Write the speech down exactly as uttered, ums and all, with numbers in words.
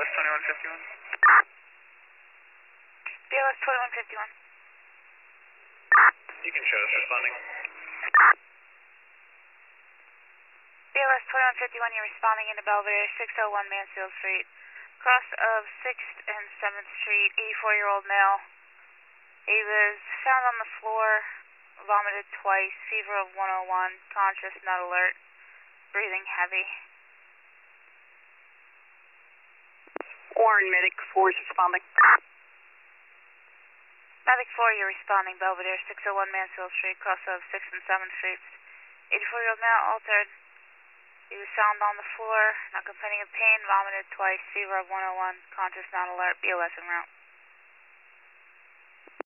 S twenty-one fifty-one. B L S twenty-one fifty-one. You can show us responding. B L S twenty-one fifty-one, you're responding into Belvedere, six oh one Mansfield Street. Cross of sixth and seventh Street, eighty-four-year-old male. He was found on the floor, vomited twice, fever of one oh one, conscious, not alert, breathing heavy. Warren, Medic four is responding. Medic four, you're responding, Belvedere, six oh one Mansfield Street, cross of sixth and seventh Streets. eighty-four-year-old male, altered. He was found on the floor, not complaining of pain, vomited twice, fever of one oh one, conscious, not alert, B L S en route.